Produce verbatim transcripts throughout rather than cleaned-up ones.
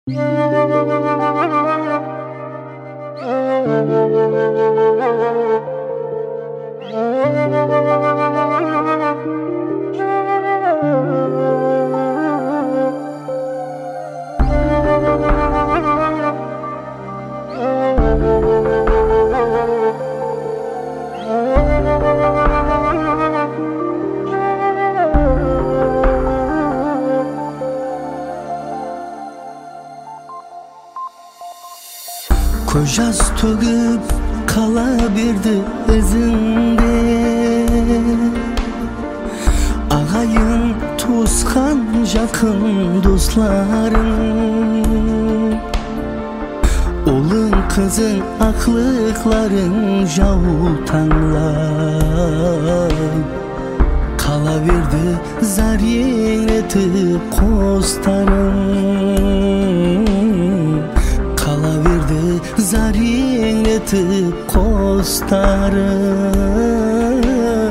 Көз жас төгіп қала берді ізіңде, ағайын туысқан жақын достарың, ұлың қызың ақлықларың жаутаңлап қала берді зар еңретіп қостарың, қала берді зар еңретіп қостарың.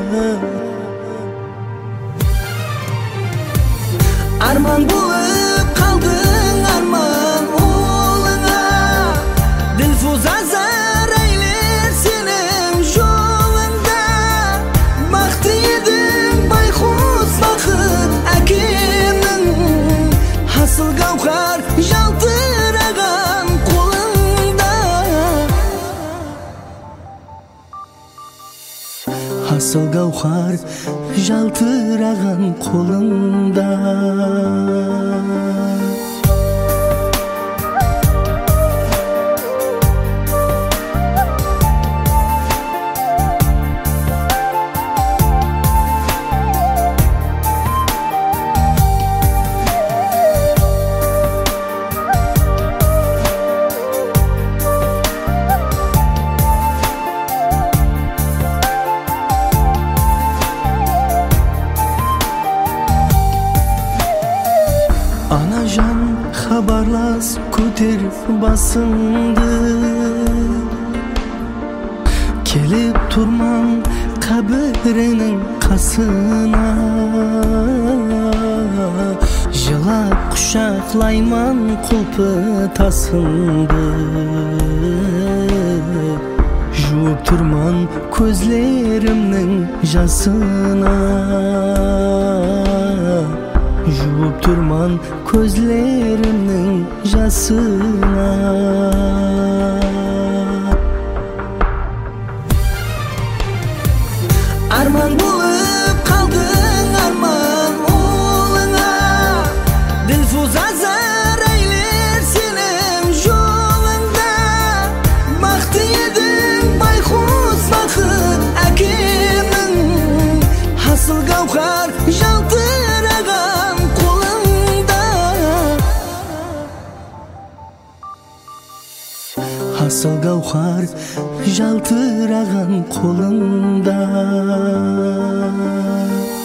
Арман болып қалдың арман ұлыңа, Ділфуза зар әйлер сенің жолыңда. Бақты едің байқұс бақыт әкемнің, асыл гауһар жалтыраған қолыңда. Асыл гауһар жалтыраған қолыңда. Анажан хабарлас көтер басыңды, келіп тұрман қабірінің қасына. Жылап құшақлайман құлпы тасыңды, жуып тұрман көзлерімнің жасына. Жуып тұрман көзлерімнің жасына. Арман болып қалдың арман ұлыңа, Ділфуза зар әйлер сенің жолыңда. Бақты едің байқұс бақыт әкемнің, асыл гауһар жалтыраған қолыңда. Асыл гауһар жалтыраған қолыңда.